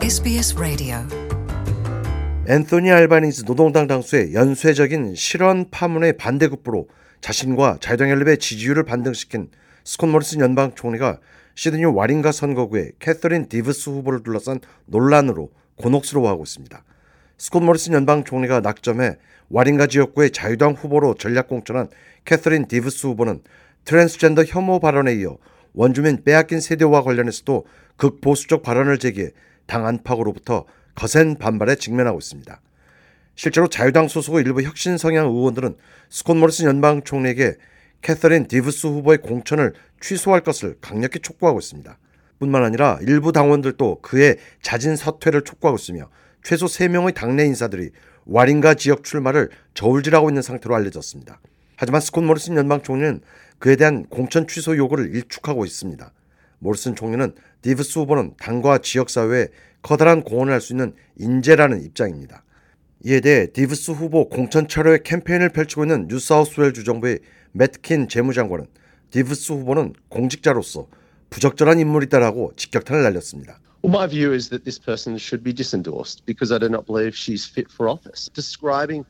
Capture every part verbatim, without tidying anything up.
에스비에스 라디오. 앤소니 알바니즈 노동당 당수의 연쇄적인 실언 파문의 반대급부로 자신과 자유당 연립의 지지율을 반등시킨 스콧 모리슨 연방 총리가 시드니 와링가 선거구에 캐서린 디브스 후보를 둘러싼 논란으로 곤혹스러워하고 있습니다. 스콧 모리슨 연방 총리가 낙점해 와링가 지역구의 자유당 후보로 전략 공천한 캐서린 디브스 후보는 트랜스젠더 혐오 발언에 이어 원주민 빼앗긴 세대와 관련해서도 극보수적 발언을 제기해 당 안팎으로부터 거센 반발에 직면하고 있습니다. 실제로 자유당 소속의 일부 혁신 성향 의원들은 스콧 모리슨 연방 총리에게 캐서린 디브스 후보의 공천을 취소할 것을 강력히 촉구하고 있습니다. 뿐만 아니라 일부 당원들도 그의 자진 사퇴를 촉구하고 있으며 최소 세 명의 당내 인사들이 와링가 지역 출마를 저울질하고 있는 상태로 알려졌습니다. 하지만 스콧 모리슨 연방 총리는 그에 대한 공천 취소 요구를 일축하고 있습니다. 모리슨 총리는 디브스 후보는 당과 지역사회에 커다란 공헌을 할 수 있는 인재라는 입장입니다. 이에 대해 디브스 후보 공천 철회 캠페인을 펼치고 있는 뉴사우스웨일주 정부의 맷킨 재무장관은 디브스 후보는 공직자로서 부적절한 인물이다라고 직격탄을 날렸습니다. Well, my view is that this person should be disendorsed because I do not believe she's fit for office. Describing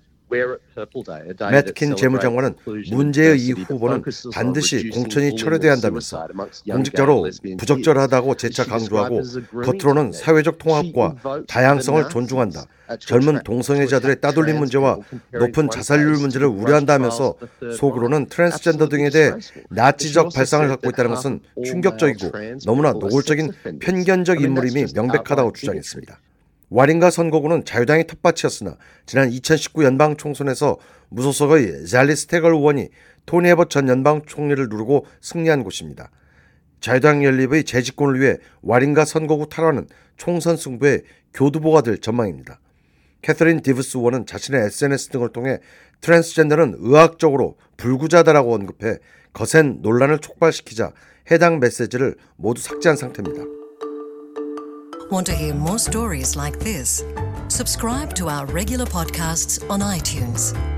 맷킨 재무장관은 문제의 이 후보는 반드시 공천이 철회돼야 한다면서 공직자로 부적절하다고 재차 강조하고 겉으로는 사회적 통합과 다양성을 존중한다, 젊은 동성애자들의 따돌림 문제와 높은 자살률 문제를 우려한다면서 속으로는 트랜스젠더 등에 대해 나치적 발상을 갖고 있다는 것은 충격적이고 너무나 노골적인 편견적 인물임이 명백하다고 주장했습니다. 와링가 선거구는 자유당의 텃밭이었으나 지난 이천십구 연방 총선에서 무소속의 잘리 스태걸 의원이 토니 애벗 전 연방 총리를 누르고 승리한 곳입니다. 자유당 연립의 재집권을 위해 와링가 선거구 탈환은 총선 승부의 교두보가 될 전망입니다. 캐서린 디브스 의원은 자신의 에스엔에스 등을 통해 트랜스젠더는 의학적으로 불구자다라고 언급해 거센 논란을 촉발시키자 해당 메시지를 모두 삭제한 상태입니다. Want to hear more stories like this? Subscribe to our regular podcasts on iTunes.